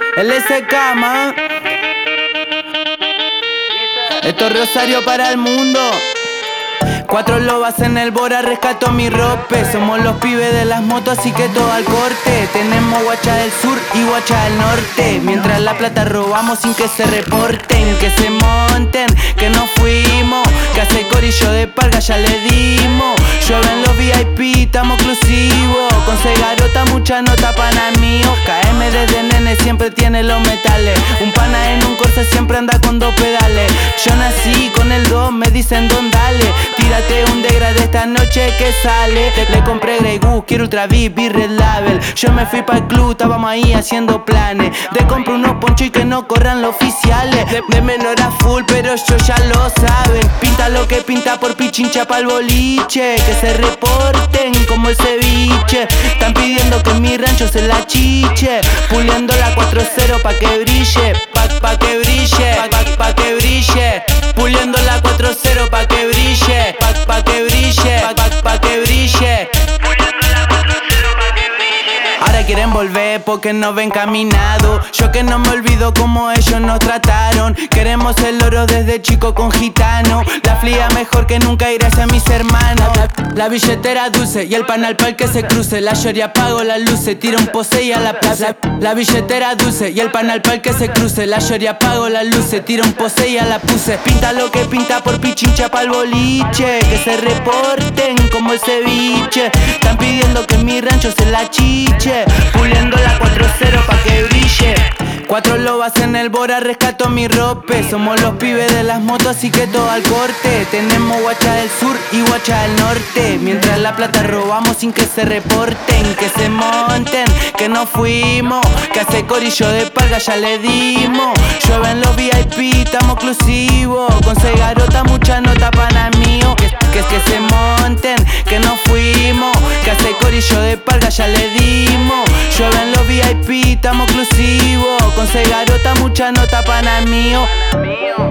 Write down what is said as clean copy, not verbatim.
El SK, man. Esto es Rosario para el mundo. 4 lobas en el Bora, rescato mi rope. Somos los pibes de las motos, así que todo al corte. Tenemos guacha del sur y guacha del norte. Mientras la plata robamos sin que se reporten. Que se monten, que nos fuimos. Que hace corillo de parga ya le dimos. Llueven los VIP, estamos exclusivos. Con Segarota mucha nota pana mío. KM desde nene siempre tiene los metales. Un pana en un Corsa siempre anda con 2 pedales. Yo nací con el 2, me dicen don dale. Tírate un degradé esta noche que sale. Le compré Grey Goose, quiero Ultra VIP y Red Label. Yo me fui pa'l club, estábamos ahí haciendo planes. Te compro unos ponchos y que no corran los oficiales. De menor a full, pero ellos ya lo saben. Pinta lo que pinta por pichincha pa'l boliche. Que se reporten como el ceviche. Están pidiendo que en mi rancho se la chiche. Puliendo la 4-0 pa' que brille. Pa' que brille, pa' que brille. Puliendo la 4-0 pa' que brille. Pa' que brille, pa' que brille. Ahora quieren volver porque nos ven caminado. Yo que no me olvido como ellos nos trataron. Queremos el oro desde chico con gitano. La flia mejor que nunca y gracias a mis hermanos. La billetera dulce y el panal pa'l que se cruce. La lloria apago las luces, tiro un pose y a la plaza. La billetera dulce y el panal pa'l que se cruce. La lloria apago las luces, tiro un pose y a la puse. Pinta lo que pinta por pichincha pa'l boliche. Que se reporten como el ceviche. Están pidiendo que en mi rancho se la chiche. Puliendo la 4-0 pa' que brille. 4 lobas en el Bora, rescato mi rope. Somos los pibes de las motos, así que todo al corte. Tenemos guacha del sur y guacha del norte. Mientras la plata robamos sin que se reporten. Que se monten, que nos fuimos. Que hace corillo de parga ya le dimos. Llueven los VIP, estamos exclusivos. Con Segarota mucha nota pana mío. Que se monten, que nos fuimos. Que hace corillo de parga ya le dimos. Llueven los VIP, estamos exclusivos. Con Segarota mucha nota pana mío.